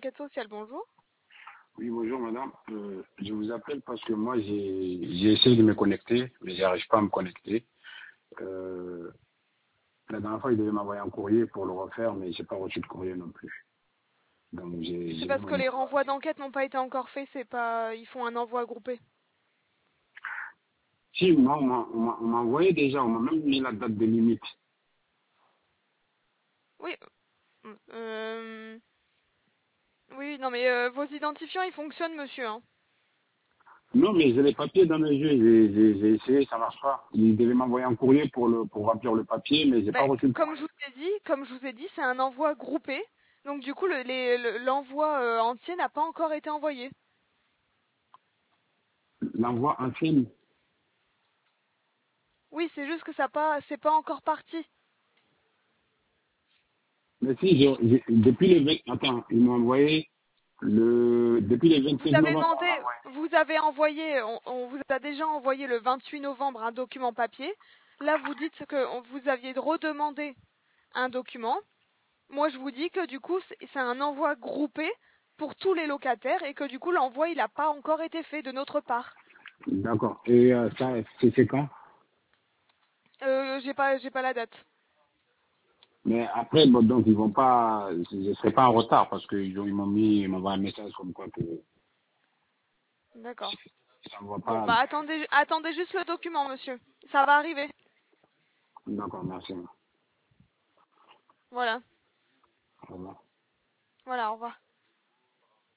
enquête sociale, bonjour. Oui, bonjour madame. Je vous appelle parce que moi j'ai essayé de me connecter, mais j'arrive pas à me connecter. Euh, la dernière fois, il devait m'envoyer un courrier pour le refaire, mais j'ai pas reçu de courrier non plus. Donc C'est j'ai parce que vraiment... les renvois d'enquête n'ont pas été encore faits, c'est pas, ils font un envoi groupé. Si, moi, on m'a envoyé déjà, on m'a même mis la date de limite. Oui, euh, oui, non mais vos identifiants ils fonctionnent, monsieur, hein. Non, mais j'ai les papiers dans mes yeux, j'ai essayé, ça marche pas. Il devait m'envoyer un courrier pour remplir le papier, mais j'ai pas Ben, reçu le comme courrier. je vous ai dit, c'est un envoi groupé. Donc du coup, l'envoi entier n'a pas encore été envoyé. L'envoi en film. Oui, c'est juste que c'est pas encore parti. Mais si, depuis le 20, attends, ils m'ont envoyé depuis le Vous 26 avez novembre, demandé, vous avez envoyé, on vous a déjà envoyé le 28 novembre un document papier. Là, vous dites que vous aviez redemandé un document. Moi, je vous dis que du coup, c'est un envoi groupé pour tous les locataires et que du coup, l'envoi, il n'a pas encore été fait de notre part. d'accord. Et ça, c'est quand? J'ai pas la date. Mais après, bon, donc ils vont pas, je ne serai pas en retard parce ils m'ont envoyé un message comme quoi que D'accord. ça ne va Bon, pas. bah attendez juste le document, monsieur. Ça va arriver. D'accord, merci. Voilà. Au revoir. Voilà, au revoir.